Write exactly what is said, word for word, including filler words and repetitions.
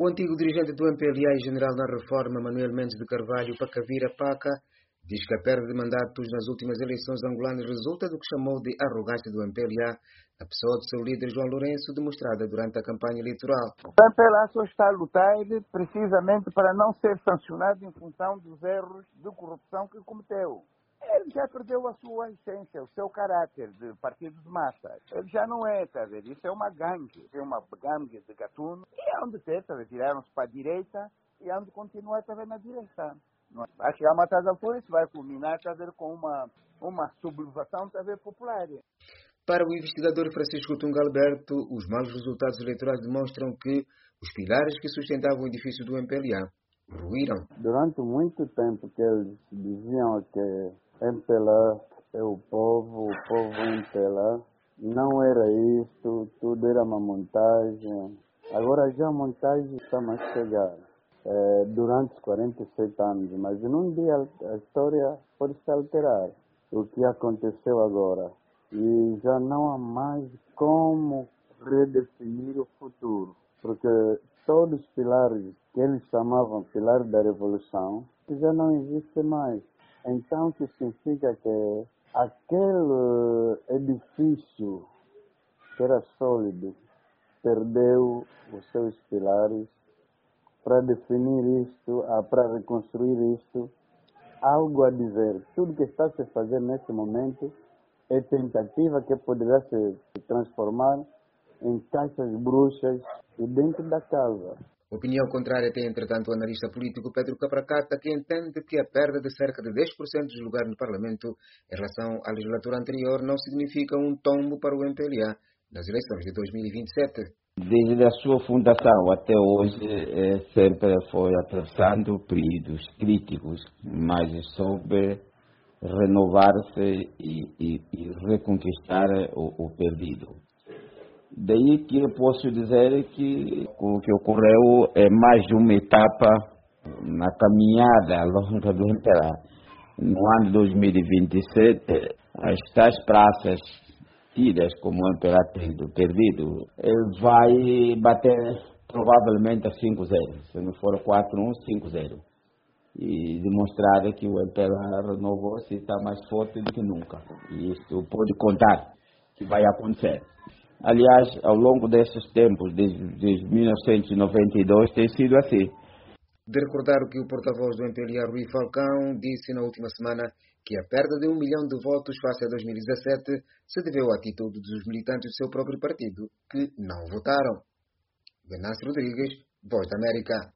O antigo dirigente do M P L A e general na reforma, Manuel Mendes de Carvalho Pacavira Paca, diz que a perda de mandatos nas últimas eleições angolanas resulta do que chamou de arrogância do M P L A, a pessoa do seu líder João Lourenço, demonstrada durante a campanha eleitoral. O M P L A só está a lutar precisamente para não ser sancionado em função dos erros de corrupção que cometeu. Ele já perdeu a sua essência, o seu caráter de partido de massa. Ele já não é, tá vendo? Isso é uma gangue, é uma gangue de gatuno. E é onde tem, tá vendo? Tiraram-se para a direita e é onde continua, tá vendo, na direita. Vai chegar a uma certa altura, isso vai culminar, tá vendo, com uma, uma sublevação, tá vendo, popular. Para o investigador Francisco Tunga Alberto, os maus resultados eleitorais demonstram que os pilares que sustentavam o edifício do M P L A ruíram. Durante muito tempo que eles diziam que M P L A é o povo, o povo é M P L A, não era isso, tudo era uma montagem. Agora já a montagem está mais chegar. É, durante os quarenta e sete anos, mas num dia a história pode se alterar. O que aconteceu agora? E já não há mais como redefinir o futuro, porque todos os pilares que eles chamavam pilares da revolução já não existem mais. Então, o que significa que aquele edifício que era sólido perdeu os seus pilares. Para definir isto, para reconstruir isto, algo a dizer. Tudo que está a se fazer neste momento é tentativa que poderá se transformar em caixas bruxas e dentro da casa. Opinião contrária tem, entretanto, o analista político Pedro Capracata, que entende que a perda de cerca de dez por cento dos lugares no Parlamento em relação à legislatura anterior não significa um tombo para o M P L A nas eleições de dois mil e vinte e sete. Desde a sua fundação até hoje, é, sempre foi atravessando períodos críticos, mas soube renovar-se e, e, e reconquistar o, o perdido. Daí que eu posso dizer que o que ocorreu é mais uma etapa na caminhada longa do M P L A. No ano de dois mil e vinte e sete, as tais praças tidas como o M P L A tendo perdido, ele vai bater provavelmente a cinco zero, se não for quatro um, cinco zero. E demonstrar que o M P L A renovou-se e está mais forte do que nunca. E isto pode contar que vai acontecer. Aliás, ao longo desses tempos, desde mil novecentos e noventa e dois, tem sido assim. De recordar o que o porta-voz do M P L A, Rui Falcão, disse na última semana, que a perda de um milhão de votos face a dois mil e dezassete se deveu à atitude dos militantes do seu próprio partido, que não votaram. Venâncio Rodrigues, Voz da América.